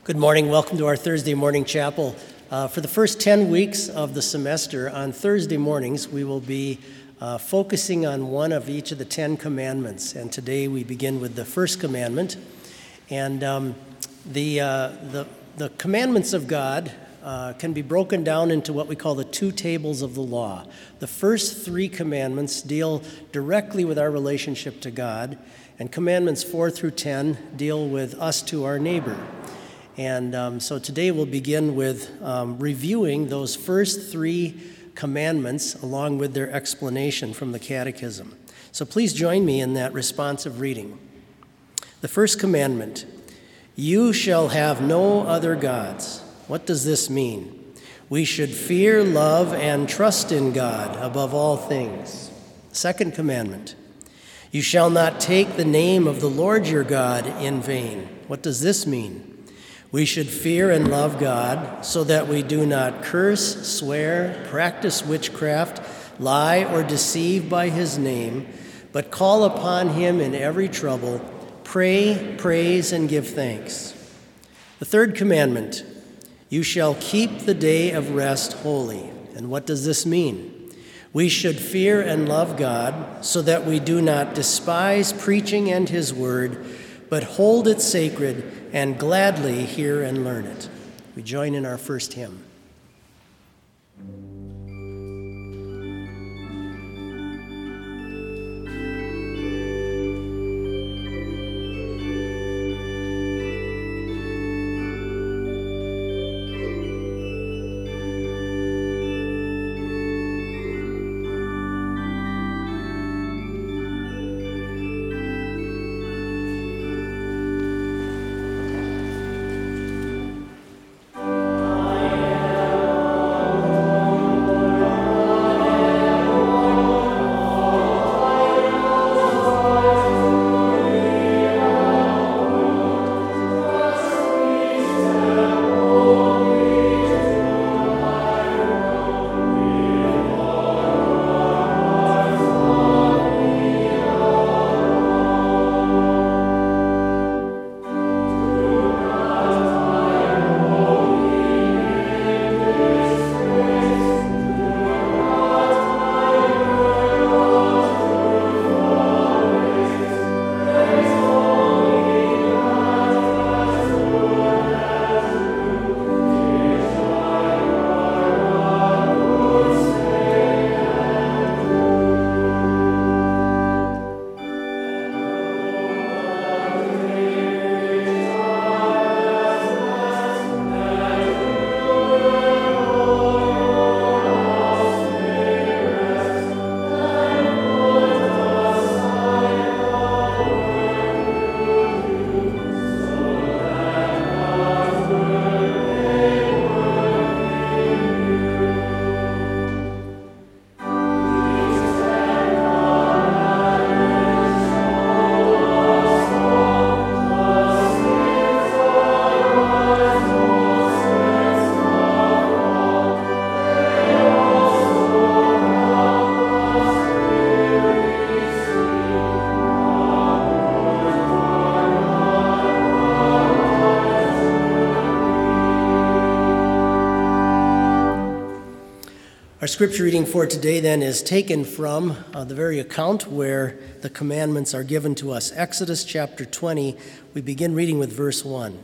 Good morning. Welcome to our Thursday morning chapel. For the first 10 weeks of the semester, on Thursday mornings, we will be focusing on one of each of the 10 commandments. And today we begin with the first commandment. And the commandments of God can be broken down into what we call the two tables of the law. The first three commandments deal directly with our relationship to God, and commandments 4 through 10 deal with us to our neighbor. And so today we'll begin with reviewing those first three commandments along with their explanation from the Catechism. So please join me in that responsive reading. The first commandment, you shall have no other gods. What does this mean? We should fear, love, and trust in God above all things. Second commandment, you shall not take the name of the Lord your God in vain. What does this mean? We should fear and love God so that we do not curse, swear, practice witchcraft, lie, or deceive by his name, but call upon him in every trouble, pray, praise, and give thanks. The third commandment, you shall keep the day of rest holy. And what does this mean? We should fear and love God so that we do not despise preaching and his word, but hold it sacred and gladly hear and learn it. We join in our first hymn. Our scripture reading for today then is taken from the very account where the commandments are given to us. Exodus chapter 20, we begin reading with verse 1.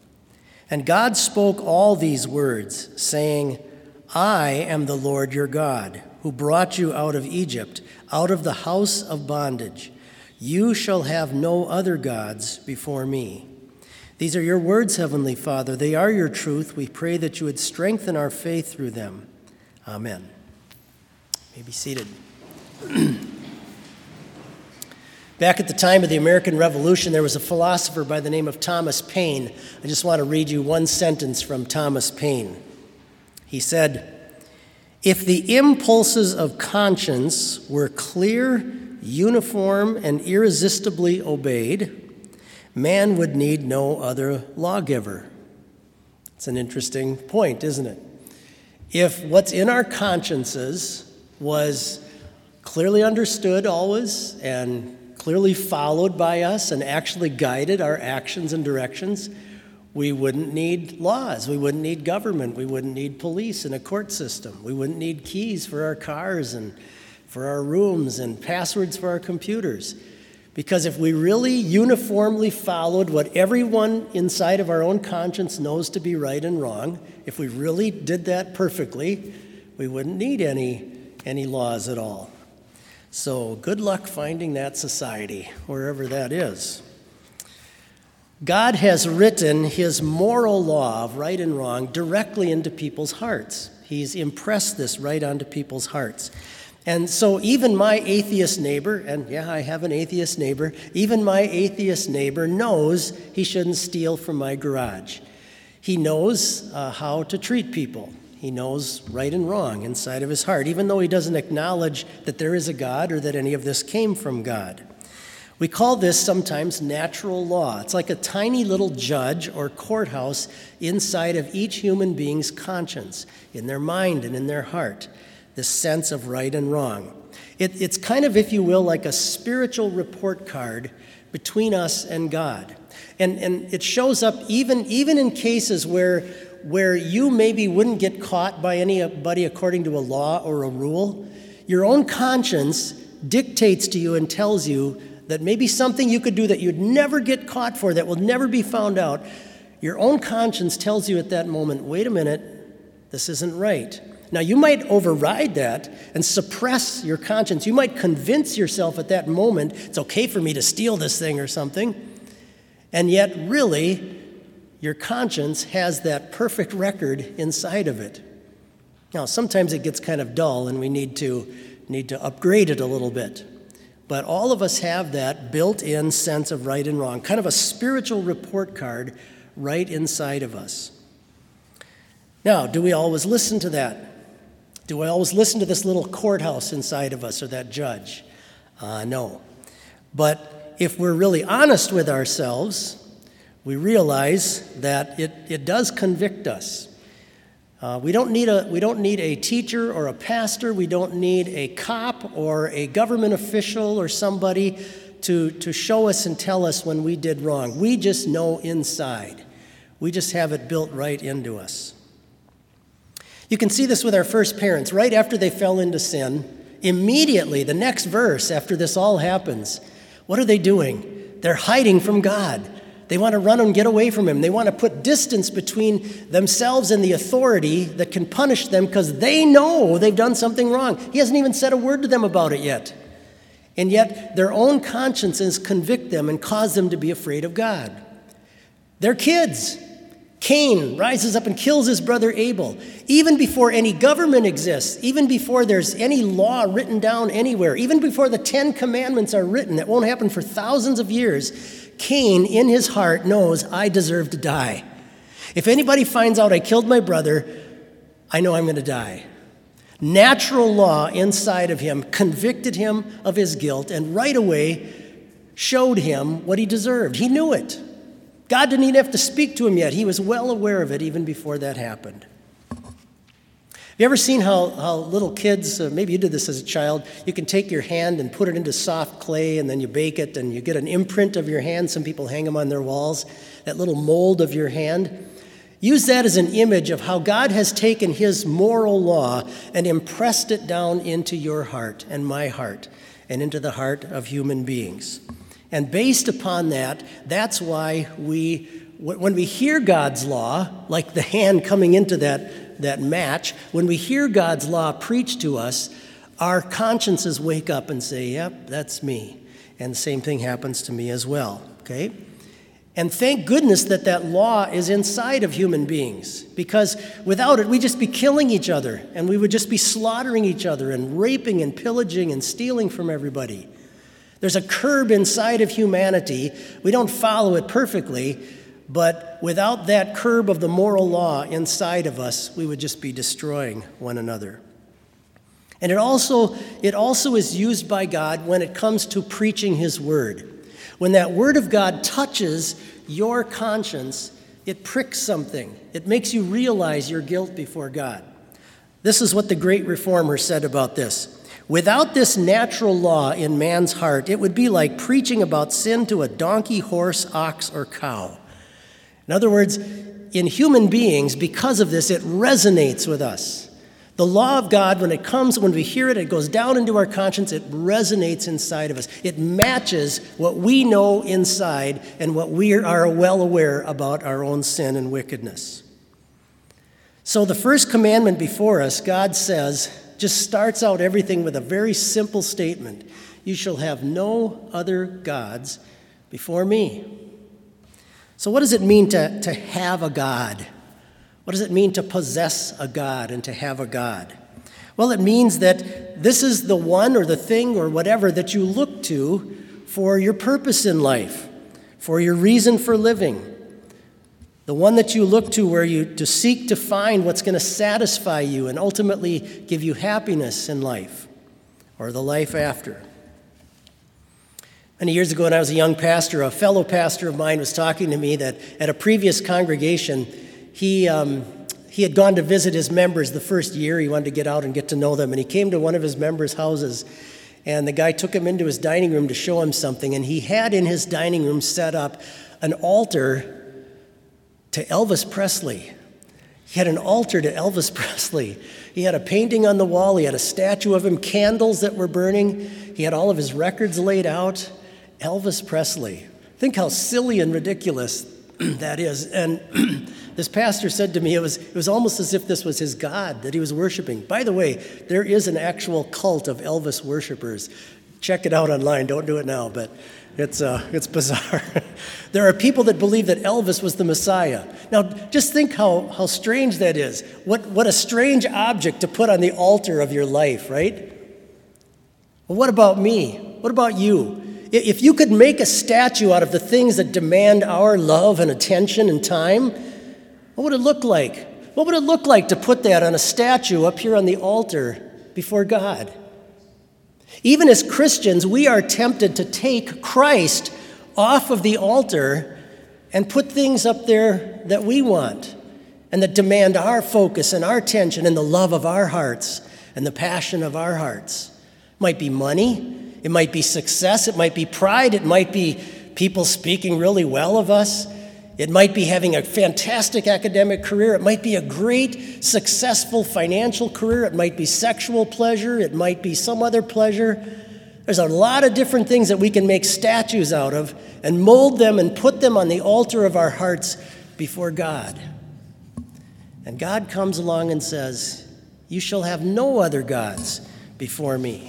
And God spoke all these words, saying, I am the Lord your God, who brought you out of Egypt, out of the house of bondage. You shall have no other gods before me. These are your words, Heavenly Father. They are your truth. We pray that you would strengthen our faith through them. Amen. You may be seated. Back at the time of the American Revolution, there was a philosopher by the name of Thomas Paine. I just want to read you one sentence from Thomas Paine. He said, if the impulses of conscience were clear, uniform, and irresistibly obeyed, man would need no other lawgiver. It's an interesting point, isn't it? If what's in our consciences was clearly understood always and clearly followed by us and actually guided our actions and directions, We wouldn't need laws. We wouldn't need government. We wouldn't need police and a court system. We wouldn't need keys for our cars and for our rooms and passwords for our computers. Because if we really uniformly followed what everyone inside of our own conscience knows to be right and wrong, if we really did that perfectly, we wouldn't need any laws at all. So good luck finding that society, wherever that is. God has written his moral law of right and wrong directly into people's hearts. He's impressed this right onto people's hearts. And so even my atheist neighbor, and yeah, I have an atheist neighbor, even my atheist neighbor knows he shouldn't steal from my garage. He knows how to treat people. He knows right and wrong inside of his heart, even though he doesn't acknowledge that there is a God or that any of this came from God. We call this sometimes natural law. It's like a tiny little judge or courthouse inside of each human being's conscience, in their mind and in their heart, this sense of right and wrong. It's kind of, if you will, like a spiritual report card between us and God. And it shows up even in cases where you maybe wouldn't get caught by anybody according to a law or a rule. Your own conscience dictates to you and tells you that maybe something you could do that you'd never get caught for, that will never be found out. Your own conscience tells you at that moment, wait a minute, this isn't right. Now, you might override that and suppress your conscience. You might convince yourself at that moment, it's okay for me to steal this thing or something. And yet, really, your conscience has that perfect record inside of it. Now, sometimes it gets kind of dull and we need to upgrade it a little bit. But all of us have that built-in sense of right and wrong, kind of a spiritual report card right inside of us. Now, do we always listen to that? Do we always listen to this little courthouse inside of us or that judge? No. But if we're really honest with ourselves, we realize that it does convict us. We don't need a teacher or a pastor. We don't need a cop or a government official or somebody to show us and tell us when we did wrong. We just know inside. We just have it built right into us. You can see this with our first parents. Right after they fell into sin, immediately, the next verse after this all happens, what are they doing? They're hiding from God. They want to run and get away from him. They want to put distance between themselves and the authority that can punish them because they know they've done something wrong. He hasn't even said a word to them about it yet. And yet their own consciences convict them and cause them to be afraid of God. They're kids. Cain rises up and kills his brother Abel. Even before any government exists, even before there's any law written down anywhere, even before the 10 Commandments are written, that won't happen for thousands of years, Cain, in his heart, knows, I deserve to die. If anybody finds out I killed my brother, I know I'm going to die. Natural law inside of him convicted him of his guilt and right away showed him what he deserved. He knew it. God didn't even have to speak to him yet. He was well aware of it even before that happened. Have you ever seen how little kids, maybe you did this as a child, you can take your hand and put it into soft clay and then you bake it and you get an imprint of your hand. Some people hang them on their walls, that little mold of your hand. Use that as an image of how God has taken his moral law and impressed it down into your heart and my heart and into the heart of human beings. And based upon that, that's why when we hear God's law, like the hand coming into that match, when we hear God's law preached to us, our consciences wake up and say, yep, that's me. And the same thing happens to me as well, okay? And thank goodness that law is inside of human beings, because without it, we'd just be killing each other, and we would just be slaughtering each other and raping and pillaging and stealing from everybody. There's a curb inside of humanity. We don't follow it perfectly, but without that curb of the moral law inside of us, we would just be destroying one another. And it also is used by God when it comes to preaching his word. When that word of God touches your conscience, it pricks something. It makes you realize your guilt before God. This is what the great reformer said about this. Without this natural law in man's heart, it would be like preaching about sin to a donkey, horse, ox, or cow. In other words, in human beings, because of this, it resonates with us. The law of God, when we hear it, it goes down into our conscience, it resonates inside of us. It matches what we know inside and what we are well aware about our own sin and wickedness. So the first commandment before us, God says, just starts out everything with a very simple statement. You shall have no other gods before me. So what does it mean to have a God? What does it mean to possess a God and to have a God? Well, it means that this is the one or the thing or whatever that you look to for your purpose in life, for your reason for living. The one that you look to seek to find what's going to satisfy you and ultimately give you happiness in life or the life after. Many years ago when I was a young pastor, a fellow pastor of mine was talking to me that at a previous congregation, he had gone to visit his members the first year. He wanted to get out and get to know them. And he came to one of his members' houses, and the guy took him into his dining room to show him something. And he had in his dining room set up an altar to Elvis Presley. He had an altar to Elvis Presley. He had a painting on the wall. He had a statue of him, candles that were burning. He had all of his records laid out. Elvis Presley. Think how silly and ridiculous that is. And this pastor said to me, it was almost as if this was his God that he was worshiping. By the way, there is an actual cult of Elvis worshipers. Check it out online. Don't do it now, but it's bizarre. There are people that believe that Elvis was the Messiah. Now, just think how strange that is. What a strange object to put on the altar of your life, right? Well, what about me? What about you? If you could make a statue out of the things that demand our love and attention and time, what would it look like? What would it look like to put that on a statue up here on the altar before God? Even as Christians, we are tempted to take Christ off of the altar and put things up there that we want and that demand our focus and our attention and the love of our hearts and the passion of our hearts. It might be money. It might be success. It might be pride. It might be people speaking really well of us. It might be having a fantastic academic career. It might be a great, successful financial career. It might be sexual pleasure. It might be some other pleasure. There's a lot of different things that we can make statues out of and mold them and put them on the altar of our hearts before God. And God comes along and says, "You shall have no other gods before me."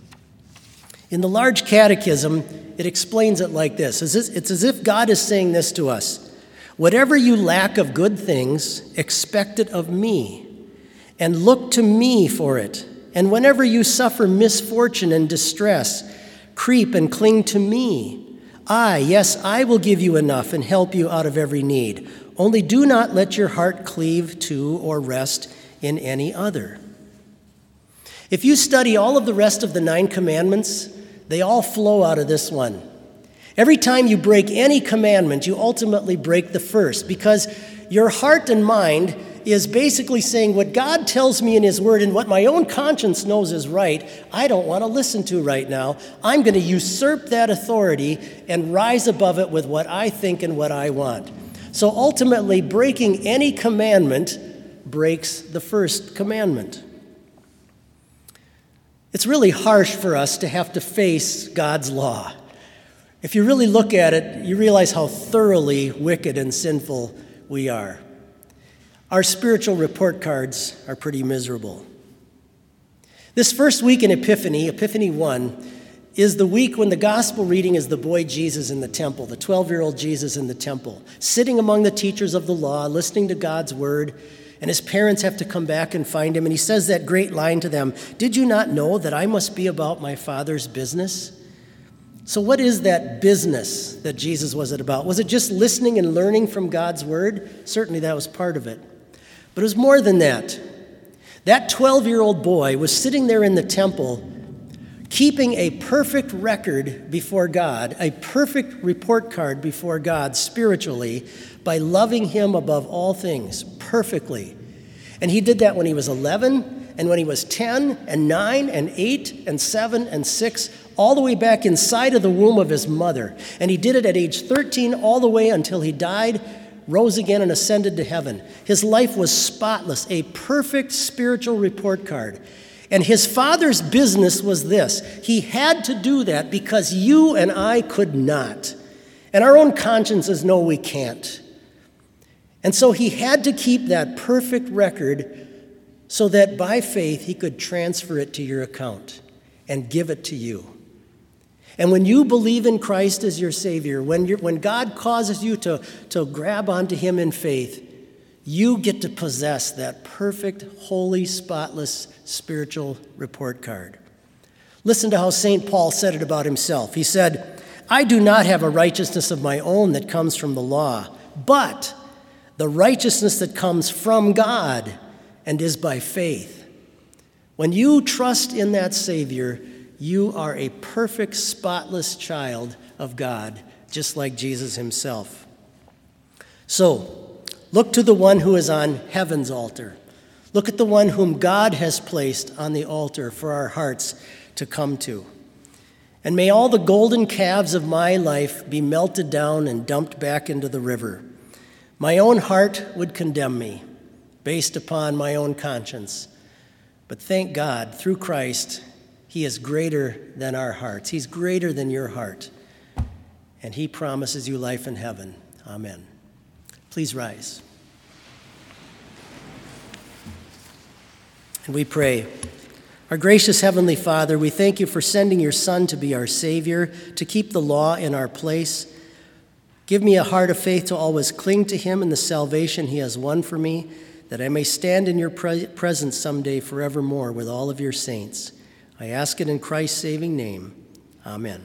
In the Large Catechism, it explains it like this. It's as if God is saying this to us. Whatever you lack of good things, expect it of me, and look to me for it. And whenever you suffer misfortune and distress, creep and cling to me. I will give you enough and help you out of every need. Only do not let your heart cleave to or rest in any other. If you study all of the rest of the 9 commandments, they all flow out of this one. Every time you break any commandment, you ultimately break the first, because your heart and mind is basically saying what God tells me in His Word and what my own conscience knows is right, I don't want to listen to right now. I'm going to usurp that authority and rise above it with what I think and what I want. So ultimately, breaking any commandment breaks the first commandment. It's really harsh for us to have to face God's law. If you really look at it, you realize how thoroughly wicked and sinful we are. Our spiritual report cards are pretty miserable. This first week in Epiphany, Epiphany 1, is the week when the gospel reading is the boy Jesus in the temple, the 12-year-old Jesus in the temple, sitting among the teachers of the law, listening to God's word, and his parents have to come back and find him, and he says that great line to them, "Did you not know that I must be about my Father's business?" So what is that business that Jesus was about? Was it just listening and learning from God's word? Certainly that was part of it. But it was more than that. That 12-year-old boy was sitting there in the temple, keeping a perfect record before God, a perfect report card before God spiritually, by loving him above all things perfectly. And he did that when he was 11, and when he was 10, and 9, and 8, and 7, and 6, all the way back inside of the womb of his mother. And he did it at age 13 all the way until he died rose again, and ascended to heaven. His life was spotless, a perfect spiritual report card. And his Father's business was this. He had to do that because you and I could not. And our own consciences know we can't. And so he had to keep that perfect record so that by faith he could transfer it to your account and give it to you. And when you believe in Christ as your Savior, when God causes you to grab onto him in faith, you get to possess that perfect, holy, spotless spiritual report card. Listen to how St. Paul said it about himself. He said, "I do not have a righteousness of my own that comes from the law, but the righteousness that comes from God and is by faith." When you trust in that Savior, you are a perfect, spotless child of God, just like Jesus himself. So, look to the one who is on heaven's altar. Look at the one whom God has placed on the altar for our hearts to come to. And may all the golden calves of my life be melted down and dumped back into the river. My own heart would condemn me, based upon my own conscience. But thank God, through Christ, he is greater than our hearts. He's greater than your heart. And he promises you life in heaven. Amen. Please rise. And we pray. Our gracious Heavenly Father, we thank you for sending your Son to be our Savior, to keep the law in our place. Give me a heart of faith to always cling to him and the salvation he has won for me, that I may stand in your presence someday forevermore with all of your saints. I ask it in Christ's saving name. Amen.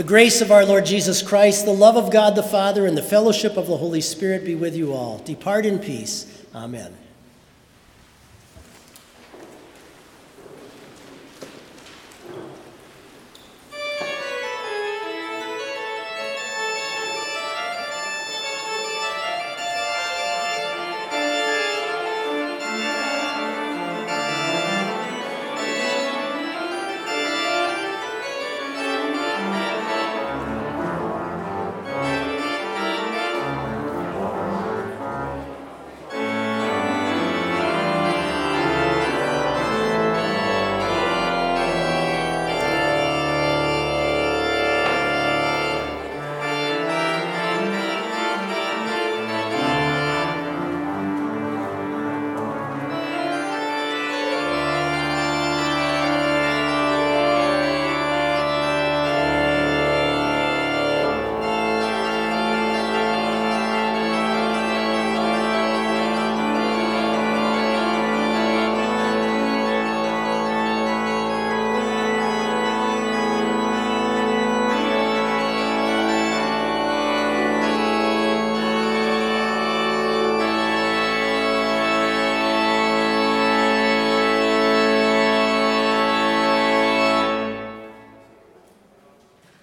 grace of our Lord Jesus Christ, the love of God the Father, and the fellowship of the Holy Spirit be with you all. Depart in peace. Amen.